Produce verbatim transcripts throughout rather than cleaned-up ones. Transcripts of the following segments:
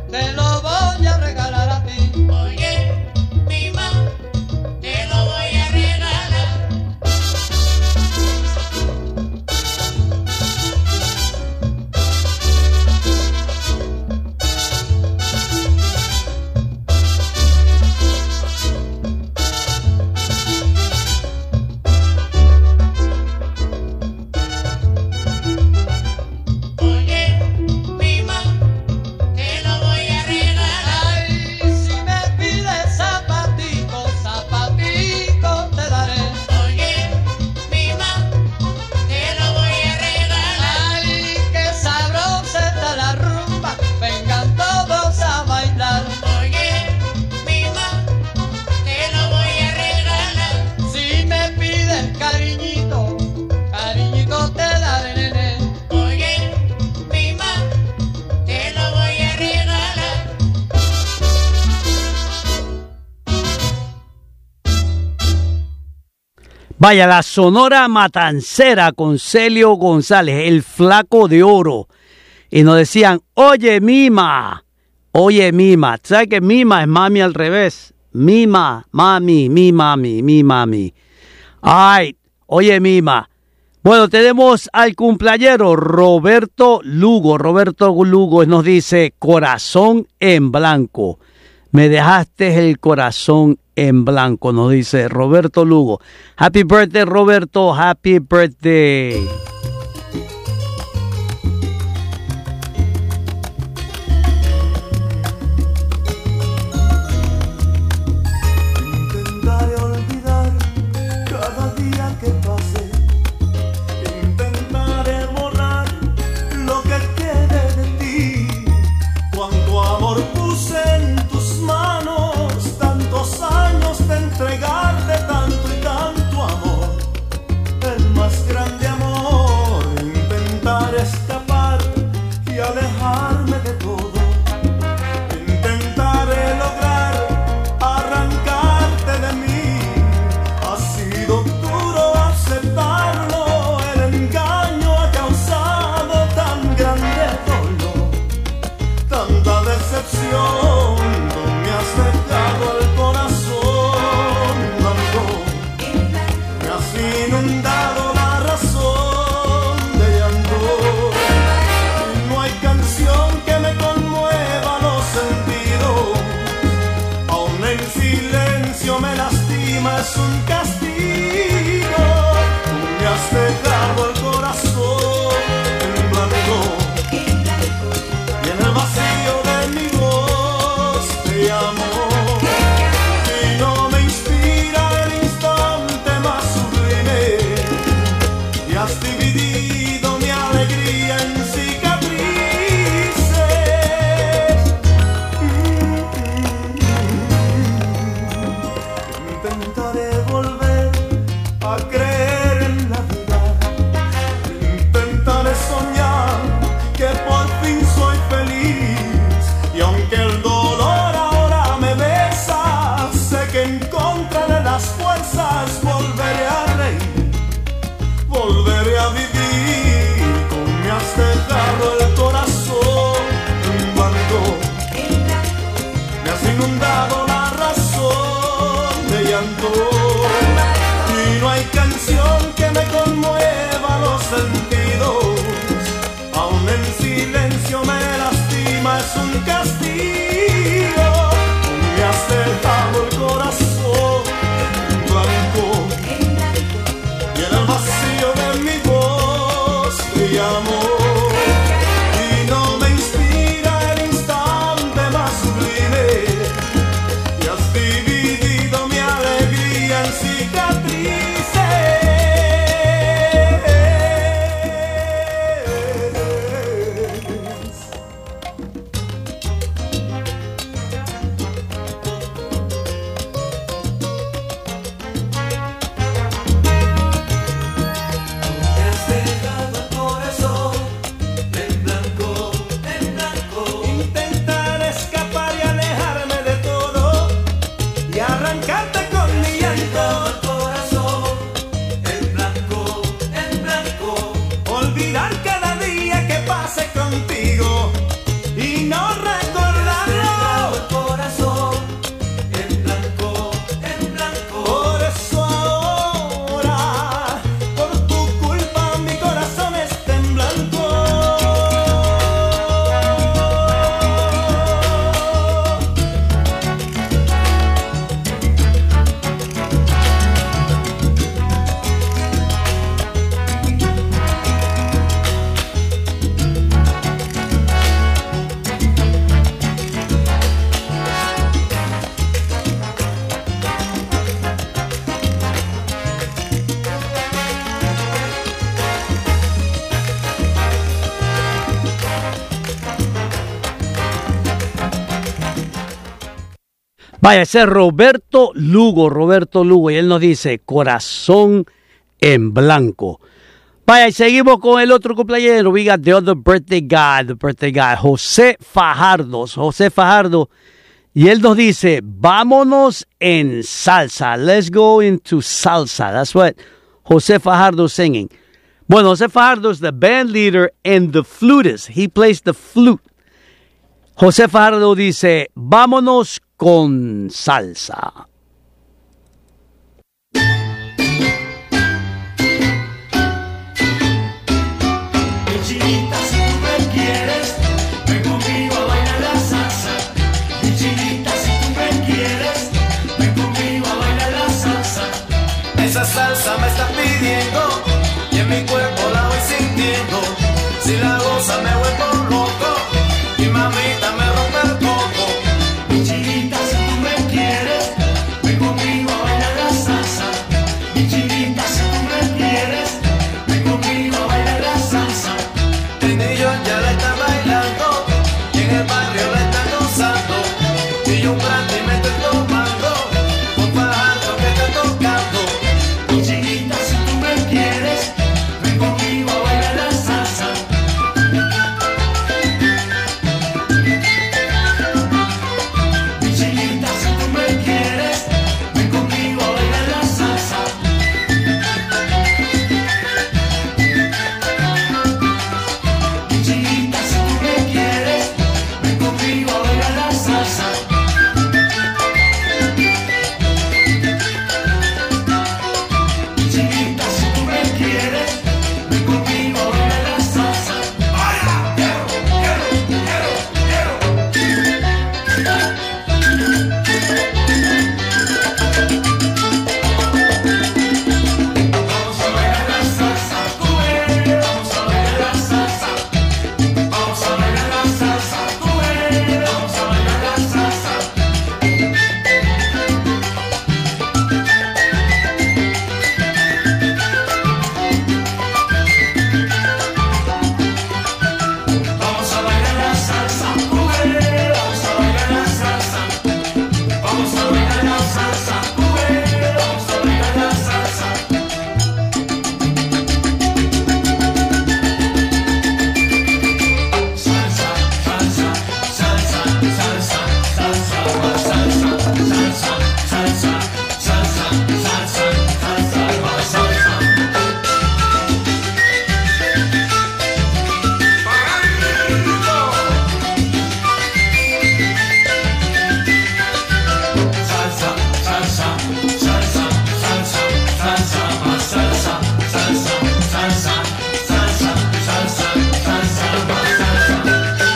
te lo voy a regalar a ti. Oye, mi ma, te lo voy a regalar. Oye, mi ma, te lo voy a regalar. Ay, si me pides zapatico, zapatico te daré. Oye, mi ma, te lo voy a regalar. Ay, qué sabrosa está la rumba, vengan todos a bailar. Oye, mi ma, te lo voy a regalar. Si me pides cariñito, cariñito te daré, nene. Oye, mi ma, te lo voy a regalar. Vaya, la Sonora Matancera con Celio González, el flaco de oro. Y nos decían, oye, Mima, oye, Mima. ¿Sabes que Mima es mami al revés? Mima, mami, mi mami, mi mami. Ay, oye, Mima. Bueno, tenemos al cumpleañero Roberto Lugo. Roberto Lugo nos dice, corazón en blanco. Me dejaste el corazón en blanco, nos dice Roberto Lugo. Happy birthday, Roberto. Happy birthday. Intentaré olvidar cada día que pase. Intentaré borrar lo que quede de ti. Cuánto amor puse en tus manos, tantos años de entregarte tanto y tanto amor. El más grande amor. Intentaré escapar y alejarme de todo. Intentaré lograr arrancarte de mí. Ha sido duro aceptarlo. El engaño ha causado tan grande dolor, tanta decepción. Tú me has dejado el corazón blanco. Me has inundado la razón de llanto. No hay canción que me conmueva los sentidos. Aún en silencio me lastima, es un castigo. Tú me has dejado el corazón en blanco. Y en el vacío de mi voz te llamo. Y no me inspira el instante más sublime. Y has dividido mi alegría en cicatrices. Intentaré volver a creer en la vida. Intentaré soñar que por fin soy feliz. Y aunque el dolor ahora me besa, sé que encontraré las fuerzas. Volveré a reír, volveré a vivir. Tú me has dejado el corazón en blanco. Me has inundado la razón de llanto. Y no hay canción que me conmueva los sentidos. Aún en silencio me lastima, es un castigo. Tú me has dejado el corazón en blanco. Y en el vacío de mi voz te llamo. Y no me inspira el instante más sublime. Y has dividido mi alegría en cicatrices. Vaya, ese es Roberto Lugo, Roberto Lugo, y él nos dice, corazón en blanco. Vaya, y seguimos con el otro cumpleañero. We got the other birthday guy, the birthday guy, José Fajardo, José Fajardo. Y él nos dice, vámonos en salsa. Let's go into salsa. That's what José Fajardo is singing. Bueno, José Fajardo is the band leader and the flutist. He plays the flute. José Fajardo dice, vámonos con salsa. Esa salsa me está pidiendo y en mi cuerpo la voy sintiendo. Si la goza me vuelvo loco y mamita me rompe el coco. Mi chinita, si tú me quieres, ven conmigo a bailar la salsa. Mi chinita, si tú me quieres, ven conmigo a bailar la salsa. El niño ya la está bailando y en el barrio la están gozando. Y yo un brandy me estoy tomando con Fajardo que está tocando. Chinita, si tú me quieres, ven conmigo a bailar la salsa. Mi chinita, si tú me quieres, ven conmigo a bailar la salsa. Mi chinita, si tú me quieres, ven conmigo a bailar la salsa. Chinita, si tú me quieres, ven conmigo a bailar la salsa. ¡Vaya! ¡Quiero, quiero, quiero, quiero! Vamos a bailar la salsa, tú ves. Vamos a bailar la salsa. Vamos a bailar la salsa, tú ves. Vamos a bailar la salsa. Vamos a bailar la salsa, mujer. Vamos a bailar la salsa. Vamos a bailar la salsa, mujer. Vamos a bailar la salsa. Salsa, salsa, salsa, salsa, salsa, más salsa, salsa, salsa, salsa, salsa, salsa, más salsa. Salsa, salsa, salsa, salsa, salsa, más salsa, salsa, salsa, salsa, salsa, salsa, más salsa.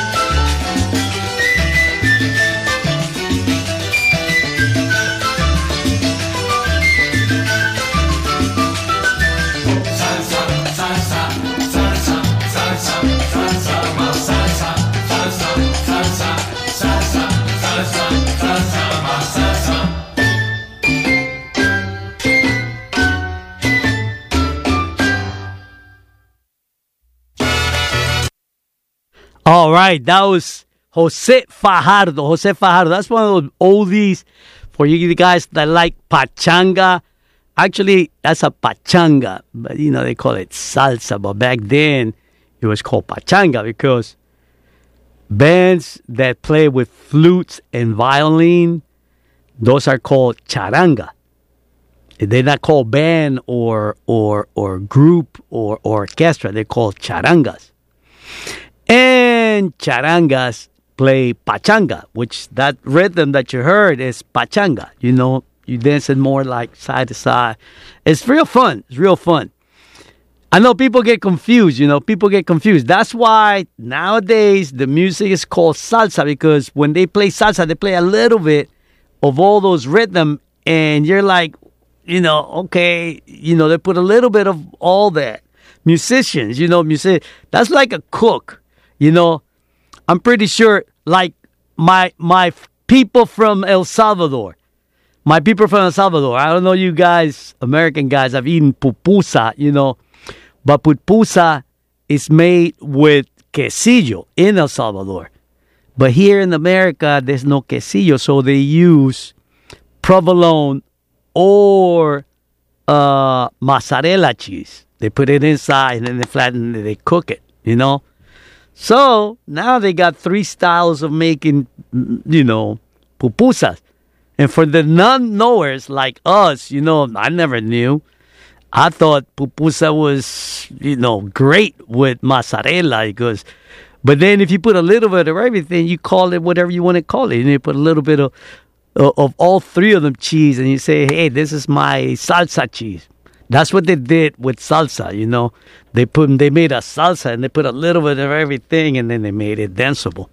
Salsa, salsa, salsa, salsa, salsa, más salsa, salsa, salsa, salsa, salsa, salsa, más salsa. All right, that was José Fajardo. José Fajardo. That's one of those oldies for you guys that like pachanga. Actually, that's a pachanga, but you know, they call it salsa. But back then, it was called pachanga because bands that play with flutes and violin, those are called charanga. They're not called band or or or group or, or orchestra. They're called charangas. And charangas play pachanga, which that rhythm that you heard is pachanga. You know, you dancing more like side to side. It's real fun. It's real fun. I know people get confused, you know, people get confused. That's why nowadays the music is called salsa, because when they play salsa, they play a little bit of all those rhythm, and you're like, you know, okay, you know, they put a little bit of all that. Musicians, you know, music. That's like a cook, you know. I'm pretty sure, like my my people from El Salvador, my people from El Salvador. I don't know, you guys, American guys, have eaten pupusa, you know, but pupusa is made with quesillo in El Salvador. But here in America, there's no quesillo, so they use provolone or uh, mozzarella cheese. They put it inside and then they flatten it, they cook it, you know. So now they got three styles of making, you know, pupusas. And for the non-knowers like us, you know, I never knew. I thought pupusa was, you know, great with mozzarella because, but then if you put a little bit of everything, you call it whatever you want to call it. And you put a little bit of, of, of all three of them cheese and you say, hey, this is my salsa cheese. That's what they did with salsa, you know. They put, they made a salsa and they put a little bit of everything and then they made it danceable.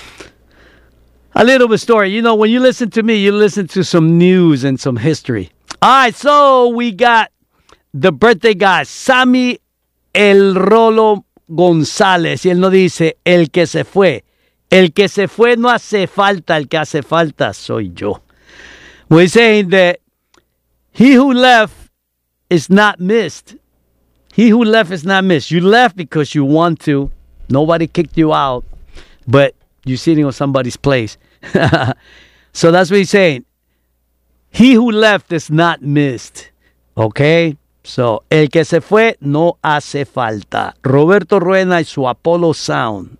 A little bit of story. You know, when you listen to me, you listen to some news and some history. All right, so we got the birthday guy, Sammy El Rolo González. Y él nos dice, el que se fue. El que se fue no hace falta, el que hace falta soy yo. We're saying that he who left is not missed. He who left is not missed. You left because you want to. Nobody kicked you out. But you're sitting on somebody's place. So that's what he's saying. He who left is not missed. Okay? So, el que se fue no hace falta. Roberto Ruena y su Apollo Sound.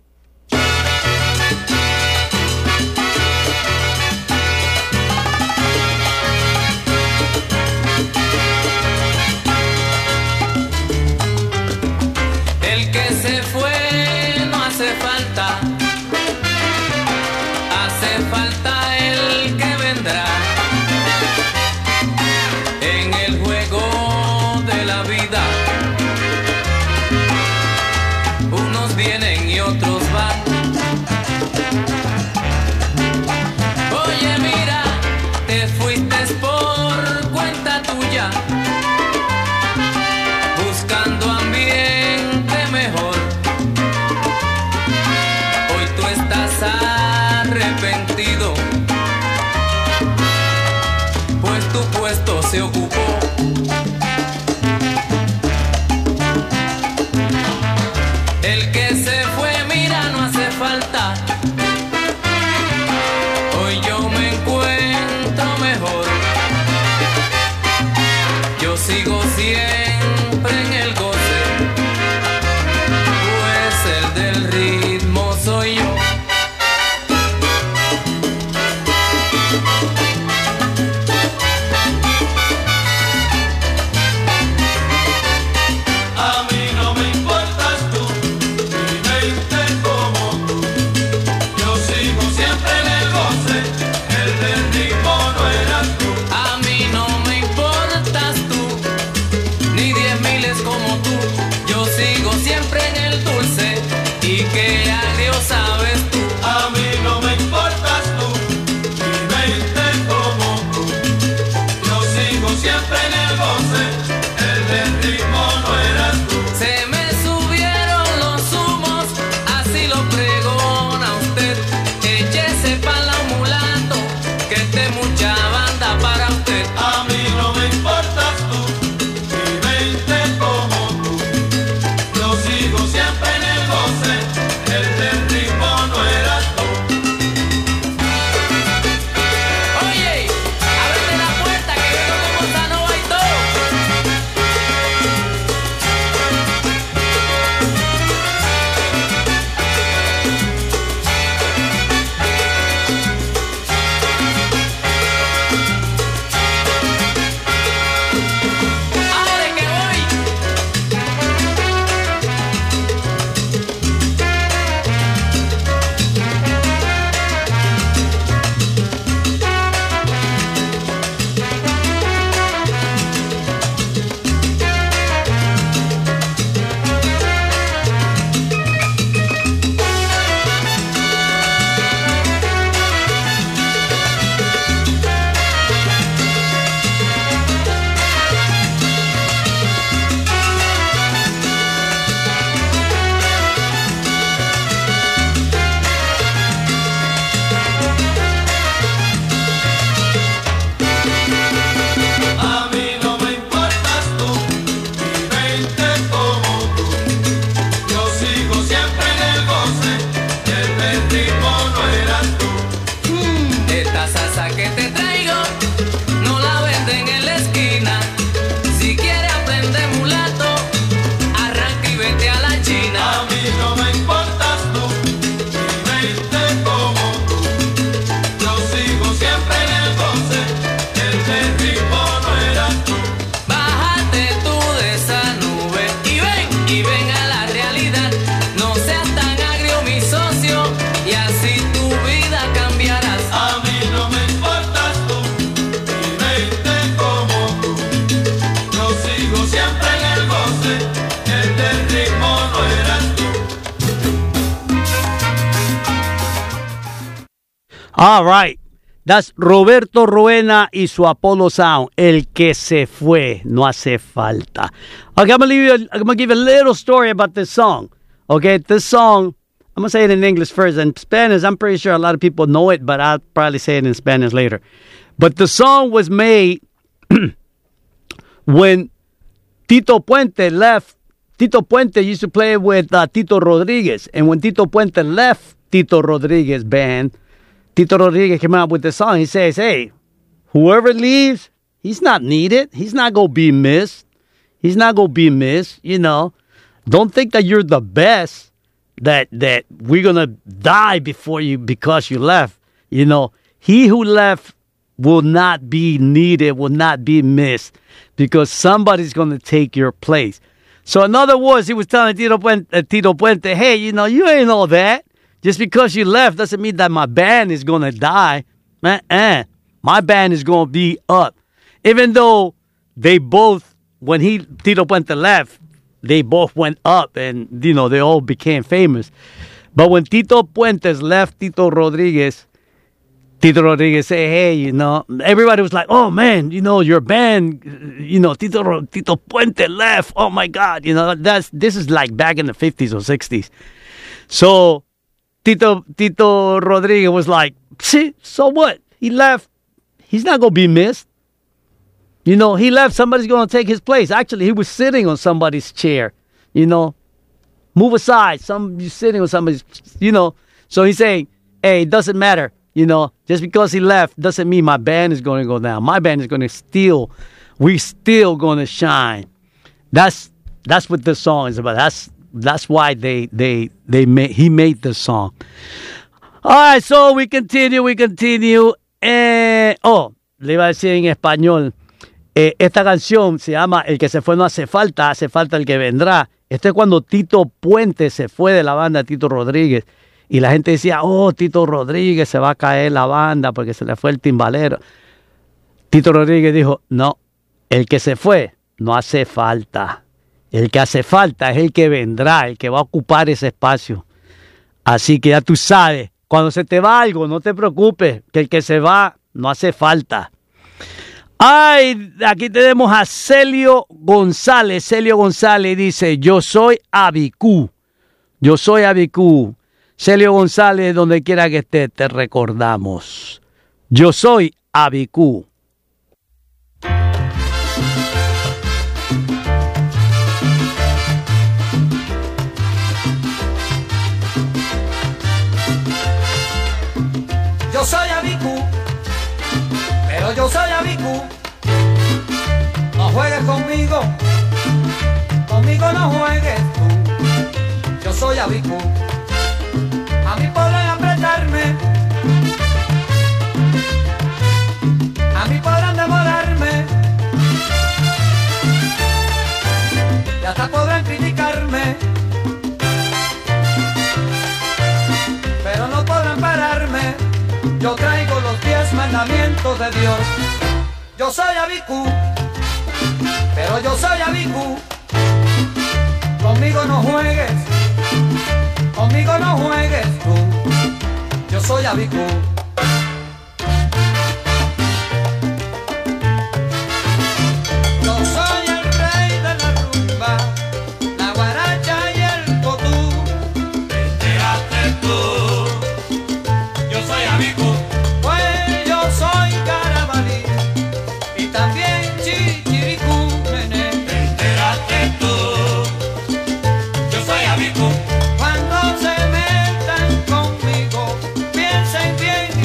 El que se fue no hace falta. Hace falta el que vendrá. En el juego de la vida, unos vienen y otros van. Oye, mira, te fuiste por cuenta tuya, buscando ambiente mejor. Hoy tú estás arrepentido, pues tu puesto se ocupó. El que se fue, mira, no hace falta. Hoy yo me encuentro mejor. Yo sigo siempre en el goce, pues el del ritmo soy yo. All right. That's Roberto Roena y su Apollo Sound. El que se fue, no hace falta. Okay, I'm gonna, leave you, I'm gonna give you a little story about this song. Okay, this song, I'm gonna say it in English first. In Spanish, I'm pretty sure a lot of people know it, but I'll probably say it in Spanish later. But the song was made when Tito Puente left. Tito Puente used to play with uh, Tito Rodriguez. And when Tito Puente left Tito Rodriguez band, Tito Rodriguez came out with the song. He says, hey, whoever leaves, he's not needed. He's not going to be missed. He's not going to be missed, you know. Don't think that you're the best, that that we're going to die before you because you left. You know, he who left will not be needed, will not be missed, because somebody's going to take your place. So in other words, he was telling Tito Puente, uh, Tito Puente, hey, you know, you ain't all that. Just because you left doesn't mean that my band is going to die. Uh-uh. My band is going to be up. Even though they both, when he Tito Puente left, they both went up and, you know, they all became famous. But when Tito Puentes left Tito Rodriguez, Tito Rodriguez said, hey, you know, everybody was like, oh, man, you know, your band, you know, Tito, Tito Puente left. Oh, my God. You know, that's this is like back in the fifties or sixties. So Tito, Tito Rodriguez was like, see, so what? He left. He's not going to be missed. You know, he left. Somebody's going to take his place. Actually, he was sitting on somebody's chair. You know, move aside. Some you're sitting on somebody's, you know. So he's saying, hey, it doesn't matter. You know, just because he left doesn't mean my band is going to go down. My band is going to still, we still going to shine. That's that's what this song is about. That's that's why they they they made he made this song. All right, so we continue, we continue. Eh, oh, le iba a decir en español. Eh, esta canción se llama El que se fue no hace falta, hace falta el que vendrá. Esto es cuando Tito Puente se fue de la banda Tito Rodríguez. Y la gente decía, oh, Tito Rodríguez se va a caer la banda porque se le fue el timbalero. Tito Rodríguez dijo, no, el que se fue no hace falta. El que hace falta es el que vendrá, el que va a ocupar ese espacio. Así que ya tú sabes, cuando se te va algo, no te preocupes, que el que se va no hace falta. Ay, aquí tenemos a Celio González. Celio González dice, yo soy Abicú. Yo soy Abicú. Celio González, donde quiera que esté, te recordamos. Yo soy Abicú. Yo soy Abicú, pero yo soy Abicú. No juegues conmigo, conmigo no juegues tú. Yo soy Abicú. A mí podrán apretarme, a mí podrán demorarme, y hasta podrán criticarme, pero no podrán pararme. Yo traigo los diez mandamientos de Dios. Yo soy Abicú, pero yo soy Abicú. Conmigo no juegues, conmigo no juegues tú. Yo soy Abicú. Yo soy el rey de la rumba, la guaracha y el cotú. Entérate tú. Yo soy Abicú. Pues yo soy carabalí y también chichiricú, nene. Entérate tú. Yo soy Abicú. Cuando se metan conmigo, piensen bien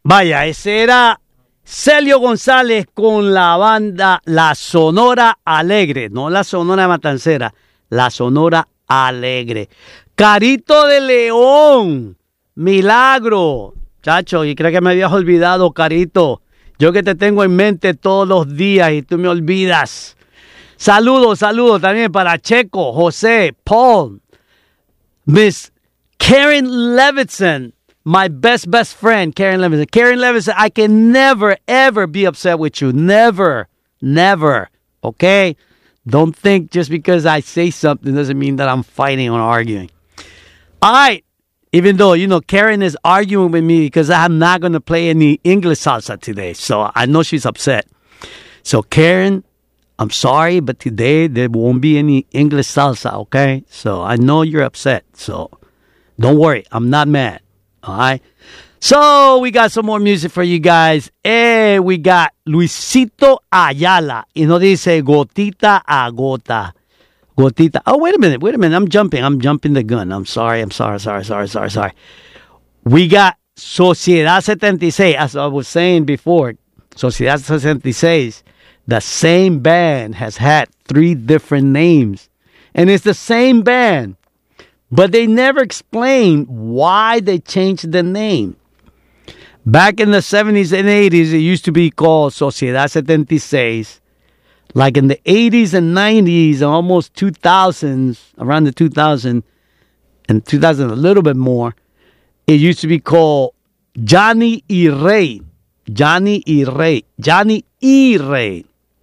Vaya, ese era Celio González con la banda La Sonora Alegre, no la Sonora Matancera, la Sonora Alegre. Carito de León, Milagro. Chacho, y creo que me habías olvidado, Carito. Yo que te tengo en mente todos los días y tú me olvidas. Saludos, saludos también para Checo, José, Paul, Miss Karen Levinson, my best, best friend, Karen Levinson. Karen Levinson, I can never, ever be upset with you. Never, never, okay? Don't think just because I say something doesn't mean that I'm fighting or arguing. All right. Even though, you know, Karen is arguing with me because I'm not going to play any English salsa today. So I know she's upset. So Karen, I'm sorry, but today there won't be any English salsa, okay? So I know you're upset. So don't worry. I'm not mad. All right? So we got some more music for you guys. Eh, we got Luisito Ayala. Y no dice gotita a gota. Gotita. Oh, wait a minute. Wait a minute. I'm jumping. I'm jumping the gun. I'm sorry. I'm sorry. Sorry. Sorry. Sorry. Sorry. We got Sociedad seventy-six. As I was saying before, Sociedad seventy-six, the same band has had three different names. And it's the same band. But they never explain why they changed the name. Back in the seventies and eighties, it used to be called Sociedad seventy-six. Like in the eighties and nineties, and almost two thousands, around the two thousand, and two thousand a little bit more, it used to be called Johnny y Rey. Johnny y Rey. Johnny y Rey.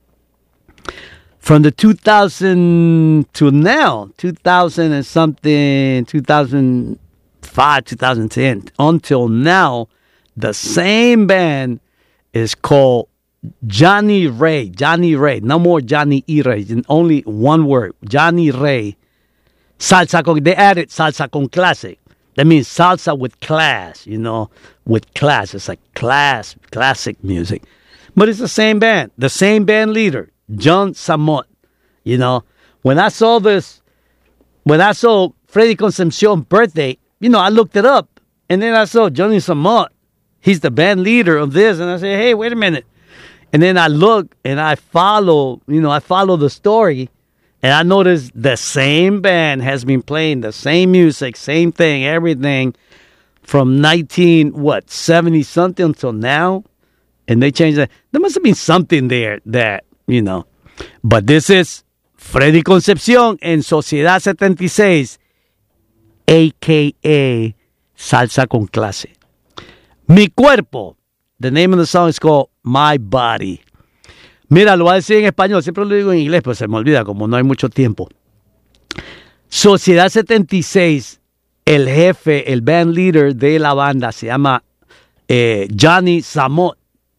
From the two thousand to now, two thousand and something, two thousand five, two thousand ten, until now, the same band is called Johnny Ray, Johnny Ray, no more Johnny E. Ray, only one word, Johnny Ray. Salsa con, they added salsa con clase. That means salsa with class, you know, with class. It's like class, classic music. But it's the same band, the same band leader, John Samot. You know, when I saw this, when I saw Freddie Concepcion's birthday, you know, I looked it up. And then I saw Johnny Samot. He's the band leader of this. And I said, hey, wait a minute. And then I look and I follow, you know, I follow the story. And I noticed the same band has been playing the same music, same thing, everything from nineteen, what, seventy something until now. And they changed that. There must have been something there that, you know. But this is Freddie Concepcion en Sociedad seventy-six, a k a. Salsa con Clase. Mi Cuerpo. The name of the song is called My Body. Mira, lo voy a decir en español. Siempre lo digo en inglés, pero se me olvida como no hay mucho tiempo. Sociedad setenta y seis, el jefe, el band leader de la banda se llama eh, Johnny Samot.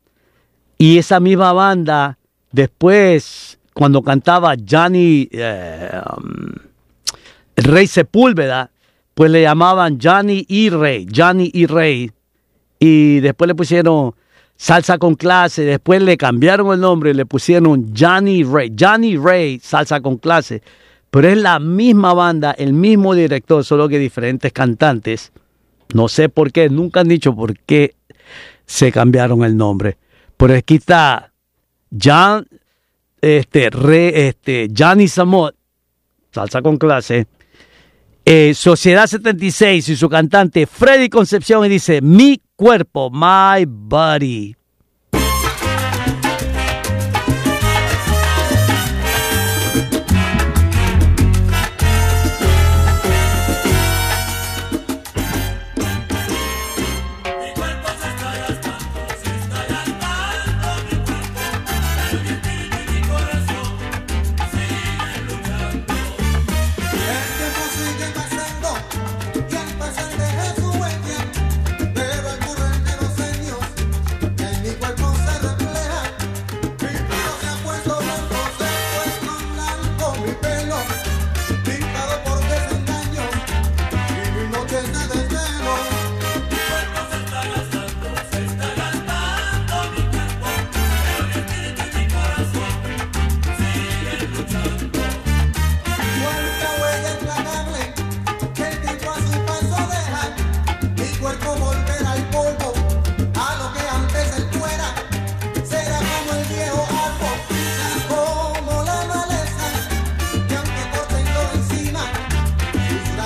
Y esa misma banda, después, cuando cantaba Johnny, eh, um, el Rey Sepúlveda, pues le llamaban Johnny y Rey, Johnny y Rey. Y después le pusieron Salsa con Clase. Después le cambiaron el nombre y le pusieron Johnny Ray. Johnny Ray, Salsa con Clase. Pero es la misma banda, el mismo director, solo que diferentes cantantes. No sé por qué, nunca han dicho por qué se cambiaron el nombre. Pero aquí está John, este, Re, este, Johnny Samot, Salsa con Clase. Eh, Sociedad setenta y seis y su cantante Freddie Concepcion y dice Mi Cuerpo, My Body. Pero al correr de los años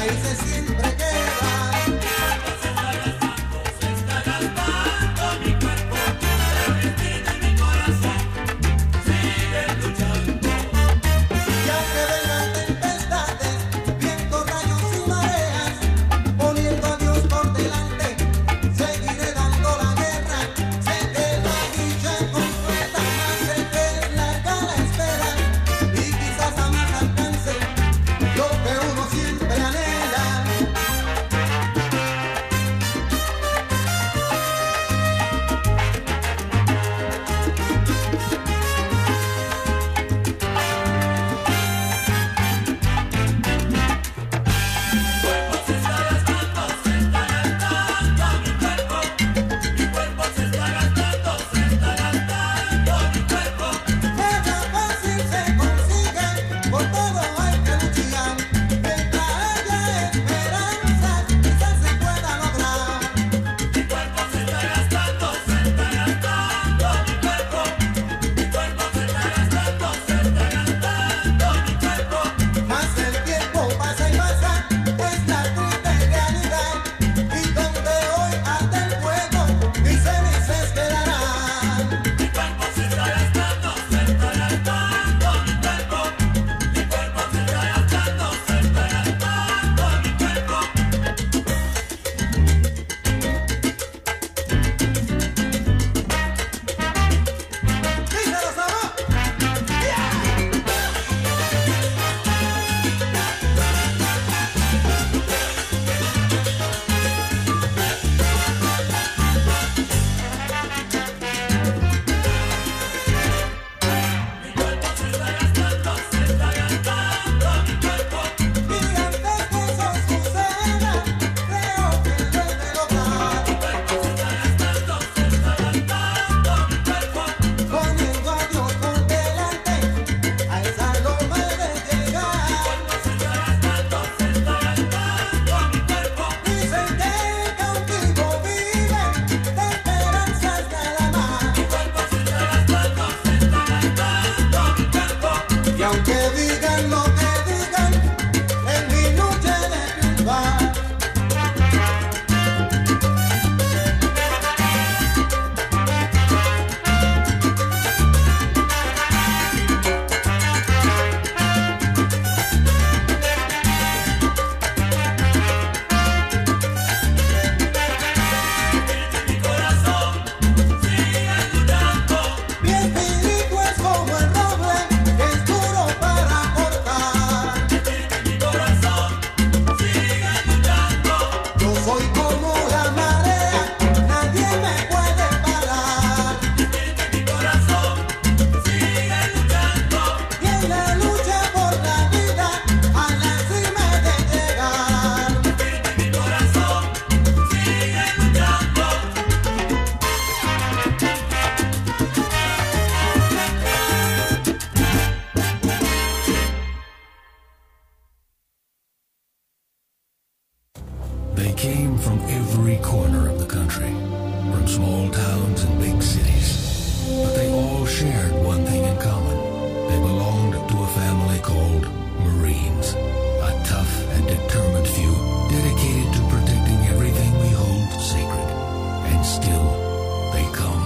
They came from every corner of the country, from small towns and big cities. But they all shared one thing in common. They belonged to a family called Marines, a tough and determined few dedicated to protecting everything we hold sacred. And still, they come.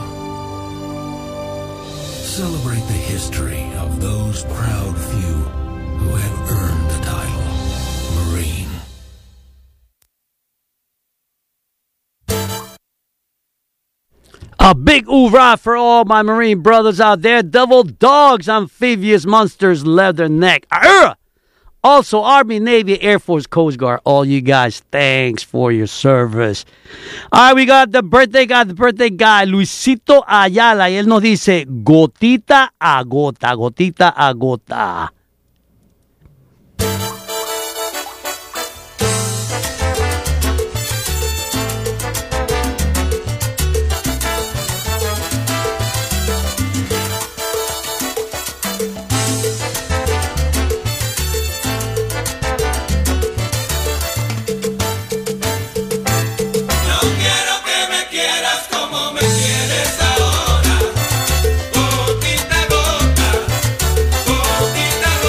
Celebrate the history of those proud few who have earned the title Marine. A big hoorah for all my Marine brothers out there. Devil dogs, amphibious monsters, leatherneck. Arrgh! Also, Army, Navy, Air Force, Coast Guard. All you guys, thanks for your service. All right, we got the birthday guy, the birthday guy, Luisito Ayala. Y él nos dice, gotita a gota, gotita a gota. Gotita, gota, gotita,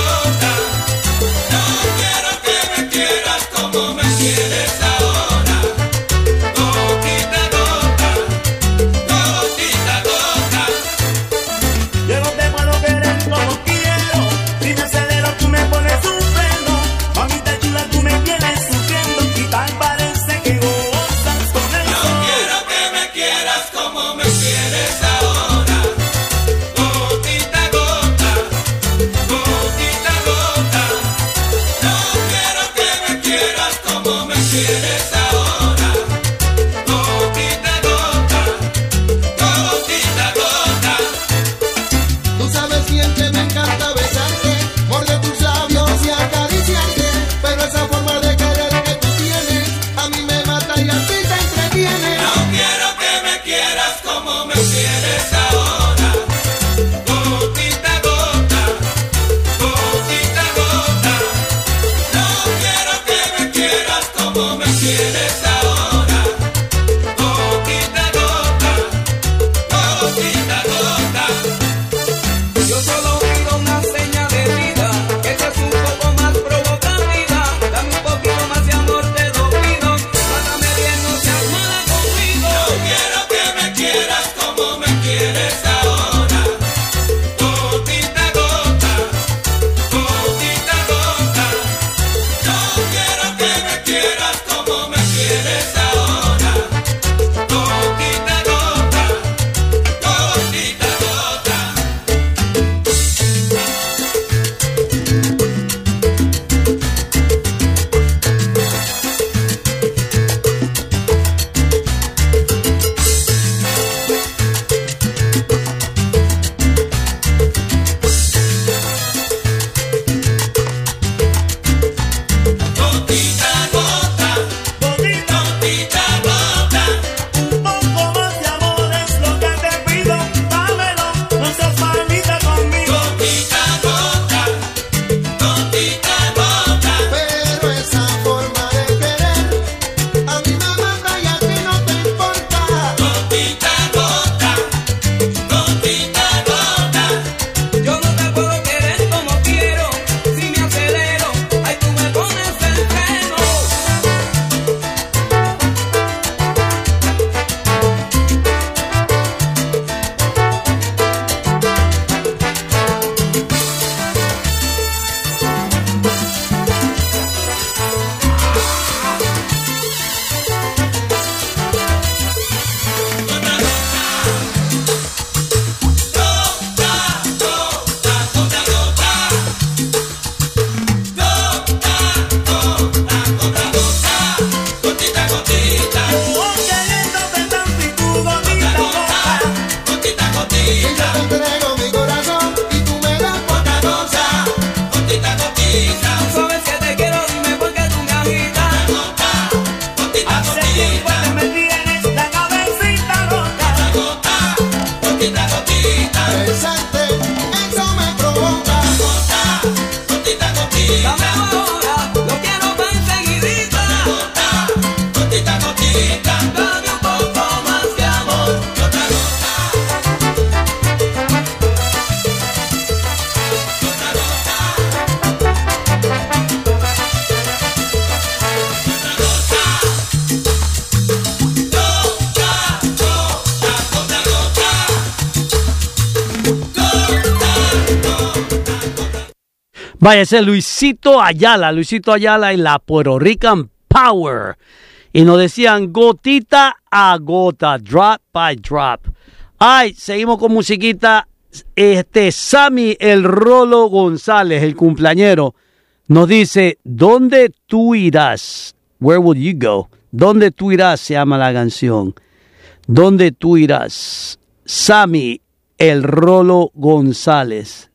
Vaya, ese es Luisito Ayala, Luisito Ayala y la Puerto Rican Power. Y nos decían gotita a gota, drop by drop. Ay, seguimos con musiquita. Este Sammy el Rolo González, el cumpleañero, nos dice, ¿dónde tú irás? Where will you go? ¿Dónde tú irás? Se llama la canción. ¿Dónde tú irás? Sammy el Rolo González.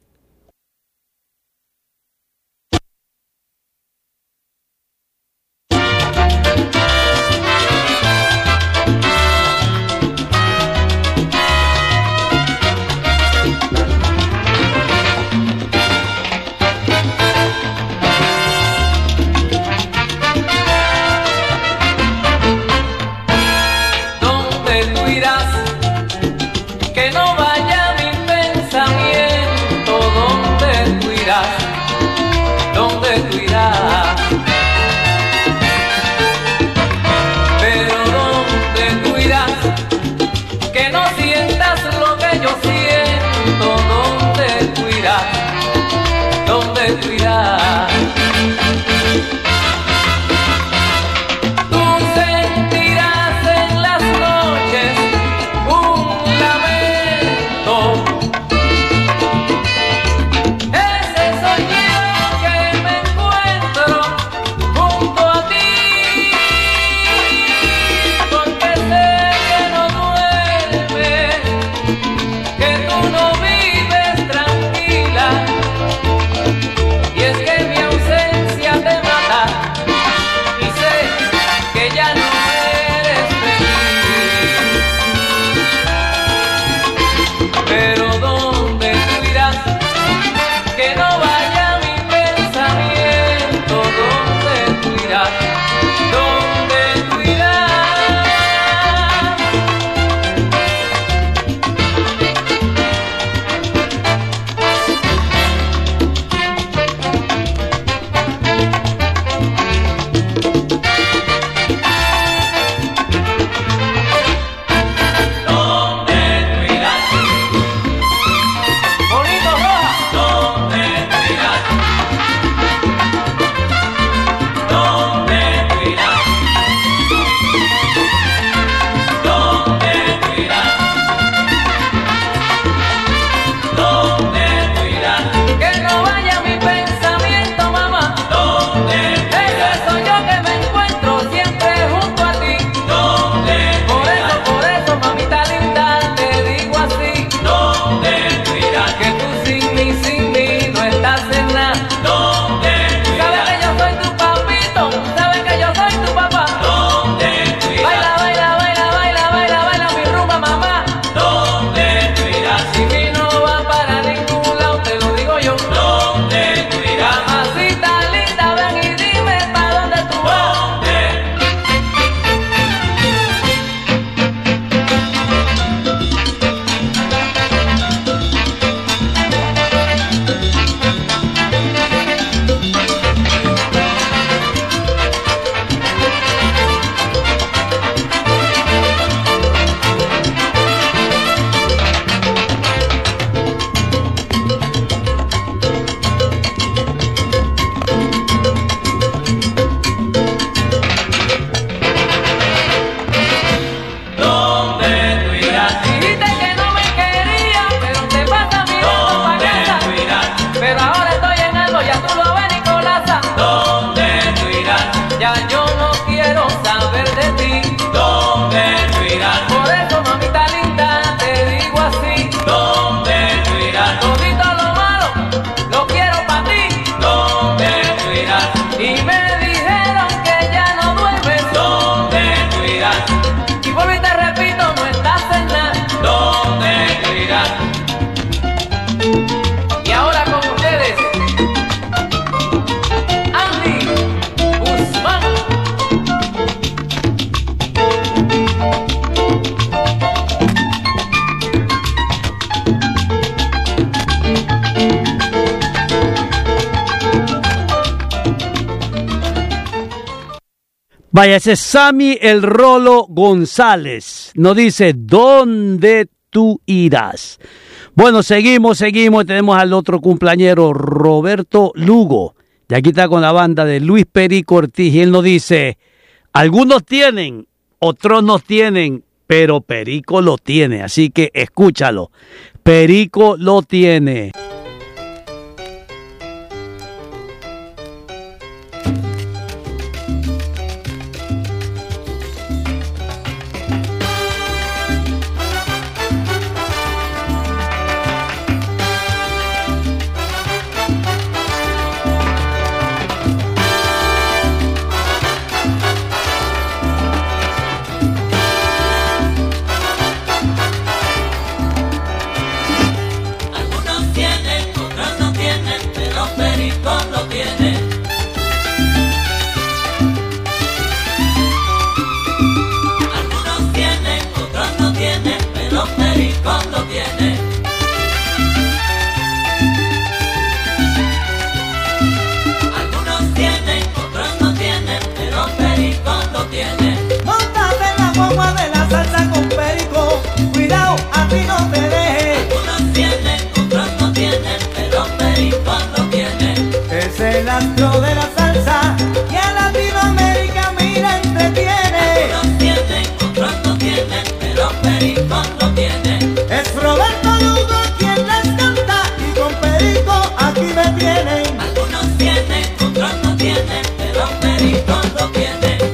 Vaya, ese es Sammy el Rolo González. Nos dice, ¿dónde tú irás? Bueno, seguimos, seguimos. Tenemos al otro cumpleañero, Roberto Lugo. Y aquí está con la banda de Luis Perico Ortiz. Y él nos dice, algunos tienen, otros no tienen, pero Perico lo tiene. Así que escúchalo. Perico lo tiene. El astro de la salsa y a Latinoamérica mira entretiene. Algunos tienen, otros no tienen, pero Perico lo tiene. Es Roberto Lugo quien les canta y con Perico aquí me tienen. Algunos tienen, otros no tienen, pero Perico lo tiene.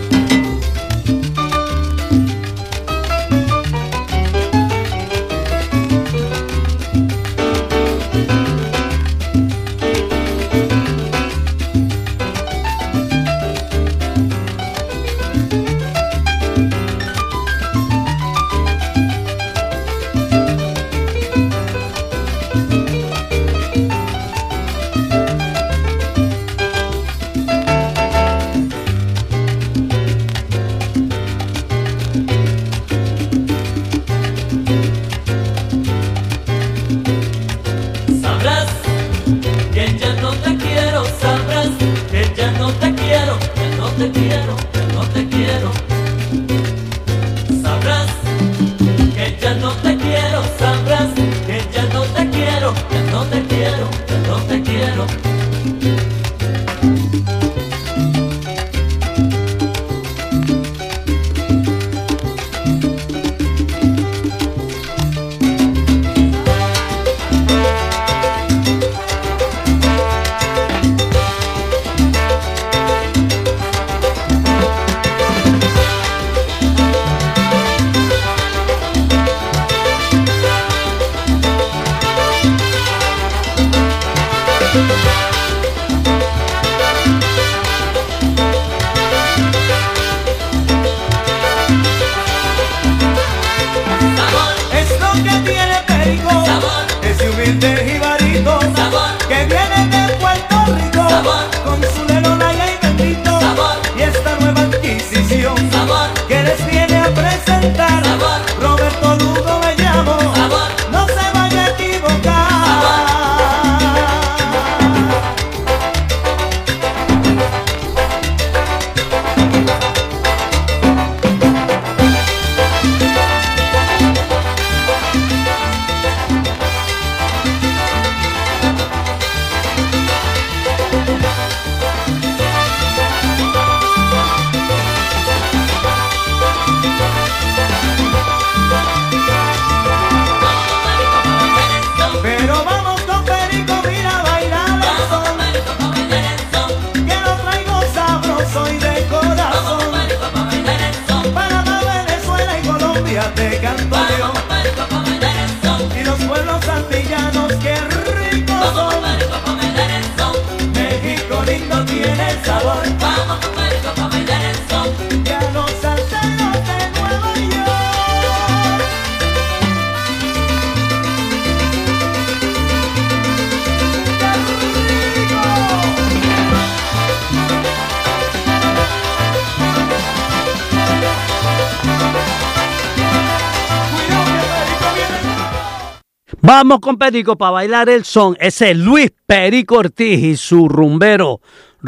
Vamos con Perico para bailar el son. Ese es Luis Perico Ortiz y su rumbero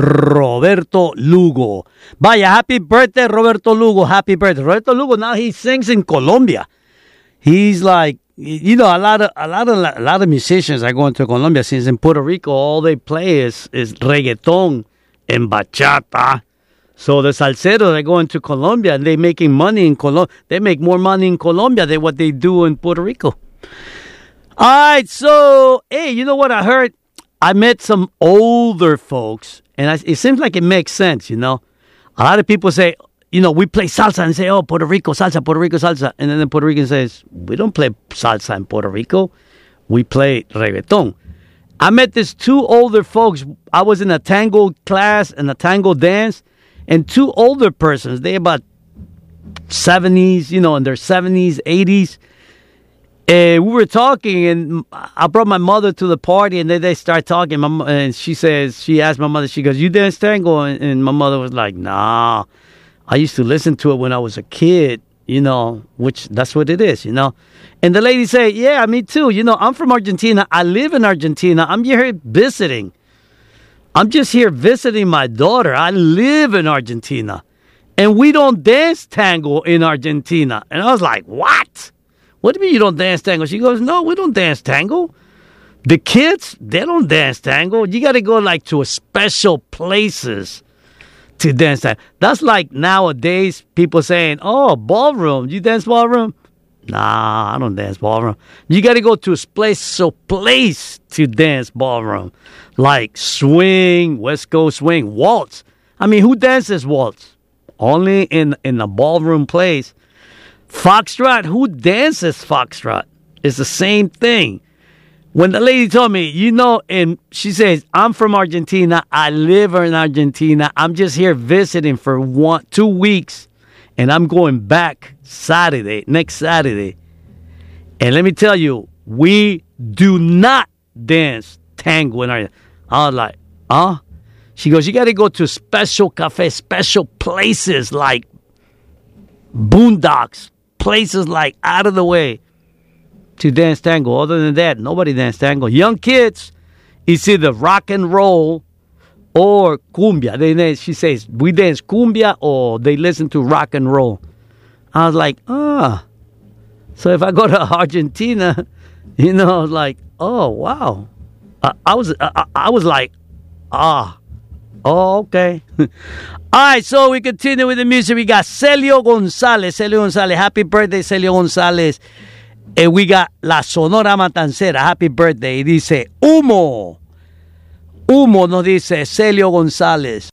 Roberto Lugo. Vaya, happy birthday, Roberto Lugo. Happy birthday. Roberto Lugo, now he sings in Colombia. He's like you know, a lot of a lot of a lot of musicians are going to Colombia. Since in Puerto Rico, all they play is is reggaeton and bachata. So the salseros are going to Colombia and they're making money in Colombia. They make more money in Colombia than what they do in Puerto Rico. All right, so hey, you know what I heard? I met some older folks, and I, it seems like it makes sense. You know, a lot of people say, you know, we play salsa and say, oh, Puerto Rico salsa, Puerto Rico salsa. And then the Puerto Rican says, we don't play salsa in Puerto Rico. We play reggaeton. I met these two older folks. I was in a tango class and a tango dance. And two older persons, they about seventies, you know, in their seventies, eighties. And we were talking, and I brought my mother to the party, and then they start talking. My, and she says, she asked my mother, she goes, you dance tango? And, and my mother was like, nah. I used to listen to it when I was a kid, you know, which that's what it is, you know. And the lady said, yeah, me too. You know, I'm from Argentina. I live in Argentina. I'm here visiting. I'm just here visiting my daughter. I live in Argentina. And we don't dance tango in Argentina. And I was like, what? What do you mean you don't dance tango? She goes, no, we don't dance tango. The kids, they don't dance tango. You got to go like to a special places to dance tango. That's like nowadays people saying, oh, ballroom. You dance ballroom? Nah, I don't dance ballroom. You got to go to a special place to dance ballroom. Like swing, West Coast swing, waltz. I mean, who dances waltz? Only in, in a ballroom place. Foxtrot, who dances foxtrot? It's the same thing. When the lady told me, you know, and she says, I'm from Argentina. I live in Argentina. I'm just here visiting for one, two weeks. And I'm going back Saturday, next Saturday. And let me tell you, we do not dance tango in Argentina. I was like, huh? She goes, you got to go to special cafe, special places like boondocks, places like out of the way to dance tango. Other than that, nobody dance tango. Young kids, it's either rock and roll or cumbia. They dance, she says, we dance cumbia or they listen to rock and roll. I was like, ah. So if I go to Argentina, you know, like, oh, wow. I, I was I, I was like, ah. Oh, okay. All right, so we continue with the music. We got Celio Gonzalez. Celio Gonzalez. Happy birthday, Celio Gonzalez. And we got La Sonora Matancera. Happy birthday. Y dice, Humo. Humo nos dice Celio González.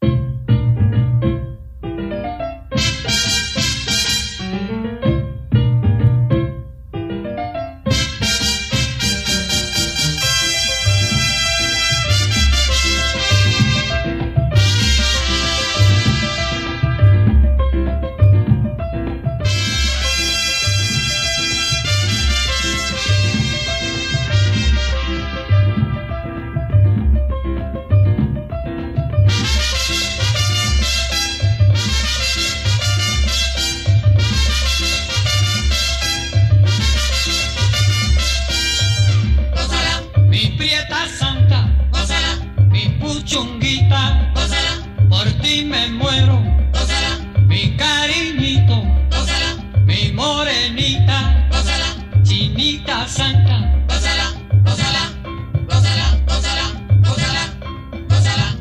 Chunguita, gózala, por ti me muero, gózala, mi cariñito, gózala, mi morenita, gózala, chinita santa, gózala, gózala, gózala, gózala, gózala, gózala.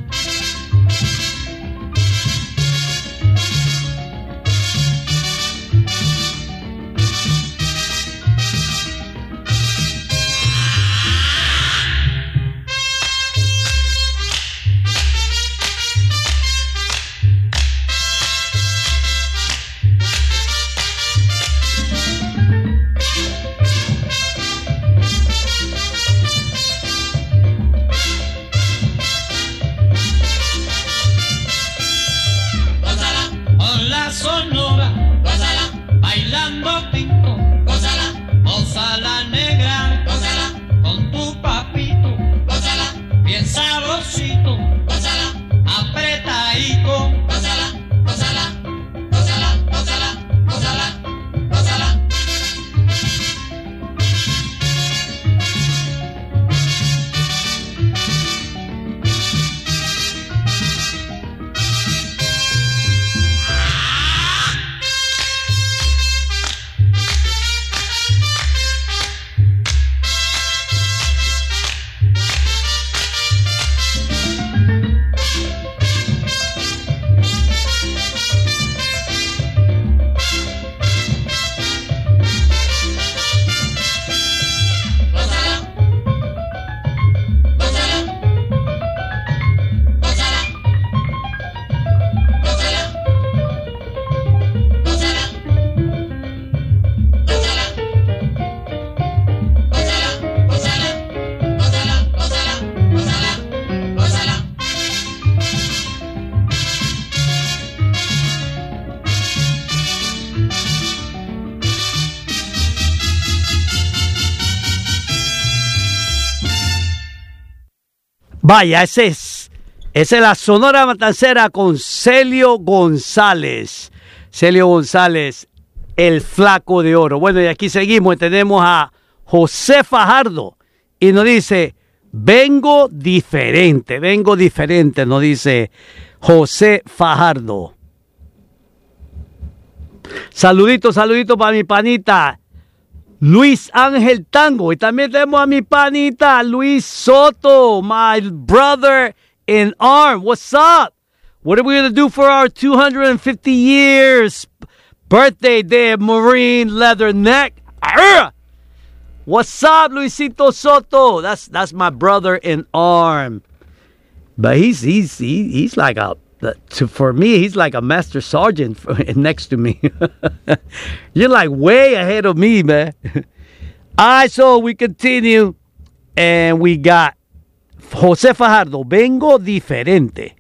Sonora, gózala, bailando tinto, gózala, gózala negra, gózala, con tu papito, gózala, bien sabrosito, gózala, apretadito, gózala, gózala, gózala, gózala, gózala, gózala. Vaya, ese es, esa es la Sonora Matancera con Celio González. Celio González, el flaco de oro. Bueno, y aquí seguimos, tenemos a José Fajardo y nos dice, vengo diferente, vengo diferente, nos dice José Fajardo. Saludito, saludito para mi panita Luis Ángel Tango. Y también tenemos a mi panita Luis Soto, my brother in arm. What's up? What are we going to do for our two hundred fifty years birthday day of Marine Leatherneck? Arr! What's up, Luisito Soto? That's that's my brother in arm. But he's he's he, he's like a to, for me he's like a master sergeant for, next to me. You're like way ahead of me, man. All right, so we continue, and we got José Fajardo. Vengo diferente.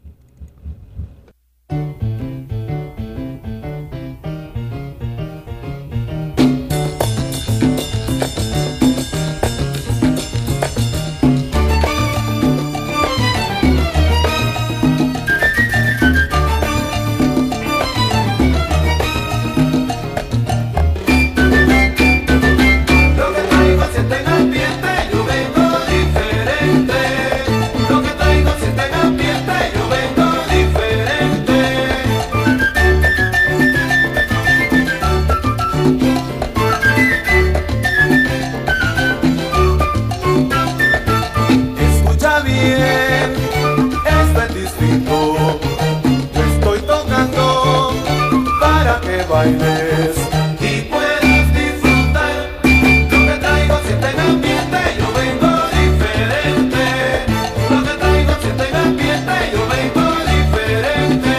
Bailes y puedas disfrutar. Lo que traigo siente en ambiente, yo vengo diferente. Lo que traigo siente en ambiente, yo vengo diferente.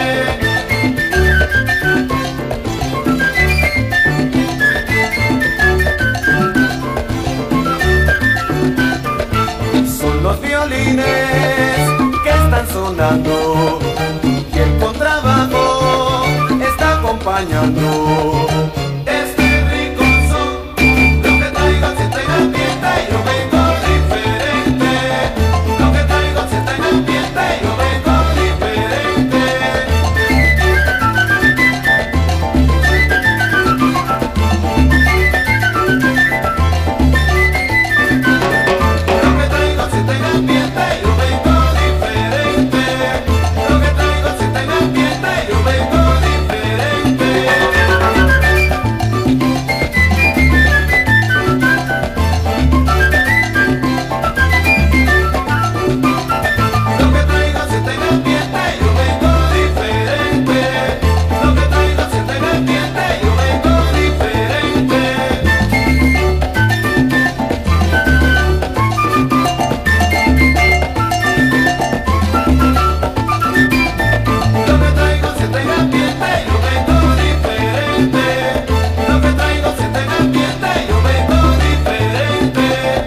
Son los violines que están sonando y el contrabajo está acompañando este rico son. Lo que traigo siente en ambiente, yo vengo diferente. Lo que traigo siente en ambiente, yo vengo diferente. Lo que traigo siente en ambiente, yo vengo diferente. Lo que traigo siente en ambiente, yo vengo diferente. Lo que traigo siente en ambiente, yo vengo diferente. Lo que traigo siente en ambiente, yo vengo diferente. Lo que traigo siente en ambiente, yo vengo diferente. Lo que traigo siente en ambiente, yo vengo diferente.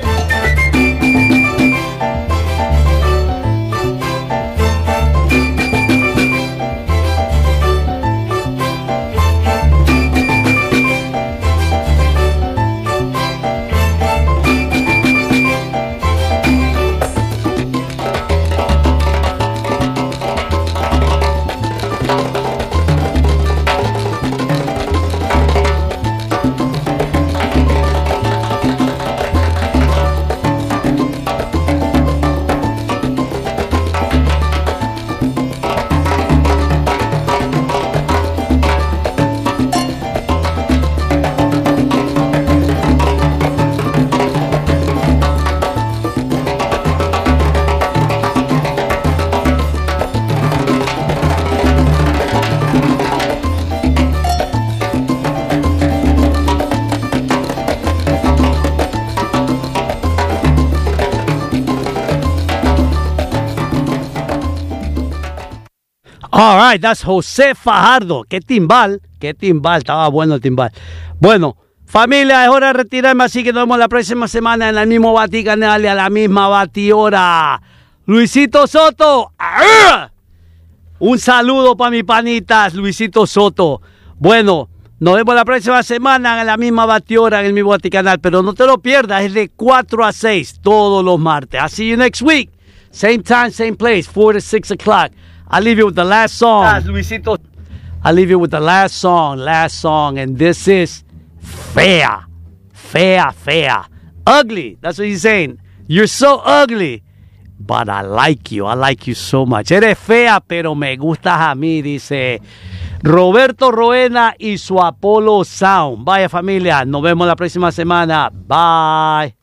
All right, that's José Fajardo. Qué timbal, qué timbal, estaba bueno el timbal. Bueno, familia, es hora de retirarme, así que nos vemos la próxima semana en el mismo Baticanal y a la misma batihora. Luisito Soto, ¡arr! Un saludo para mis panitas, Luisito Soto. Bueno, nos vemos la próxima semana en la misma batihora en el mismo Baticanal, pero no te lo pierdas, es de cuatro a seis todos los martes. I'll see you next week. Same time, same place, four to six o'clock. I'll leave you with the last song. Luisito. I'll leave you with the last song, last song, and this is Fea. Fea, fea. Ugly. That's what he's saying. You're so ugly, but I like you. I like you so much. Eres fea, pero me gustas a mí, dice Roberto Roena y su Apollo Sound. Vaya familia, nos vemos la próxima semana. Bye.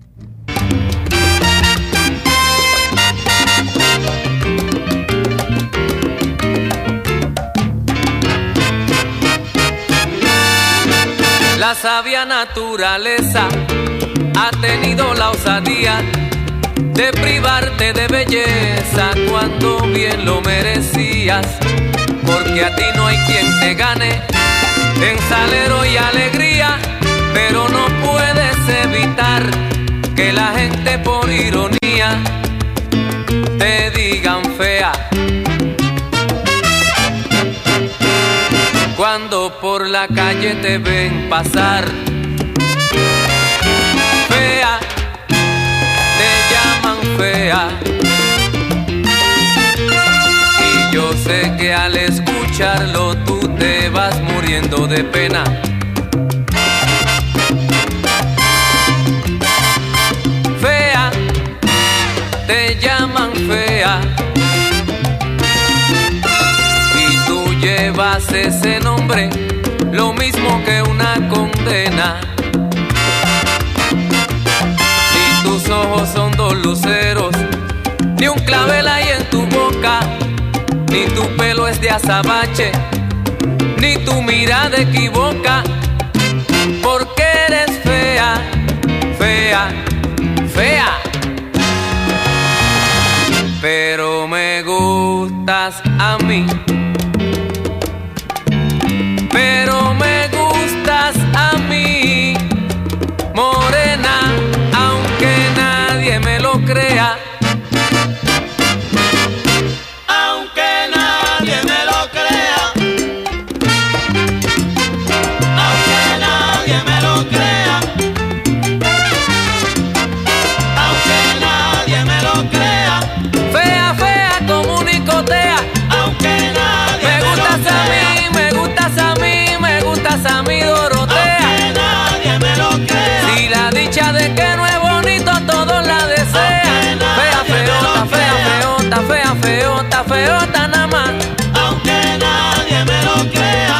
La sabia naturaleza ha tenido la osadía de privarte de belleza cuando bien lo merecías, porque a ti no hay quien te gane en salero y alegría, pero no puedes evitar que la gente por ironía te digan fea. Cuando por la calle te ven pasar, fea, te llaman fea. Y yo sé que al escucharlo tú te vas muriendo de pena. Fea, te llaman fea. Llevas ese nombre, lo mismo que una condena. Y tus ojos son dos luceros, ni un clavel hay en tu boca, ni tu pelo es de azabache, ni tu mirada equivoca, porque eres fea, fea, fea. Pero me gustas a mí. Pero me gustas a mí, morena, aunque nadie me lo crea. Aunque nadie me lo crea. Aunque nadie me lo crea. Aunque nadie me lo crea. Fea, fea como un nicotea. Aunque nadie me me gustas lo a mí. crea. A mi Dorotea, aunque nadie me lo crea. Si la dicha de que no es bonito todos la desean. Fea, feota, fea, feota, fea, feota, feota nada más. Aunque nadie me lo crea.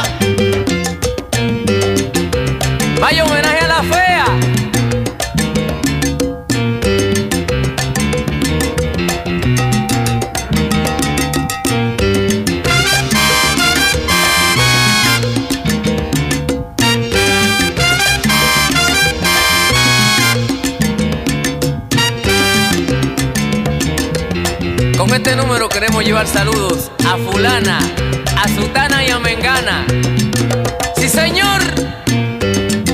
Vaya homenaje a la fea. Con este número queremos llevar saludos a fulana, a sutana y a mengana.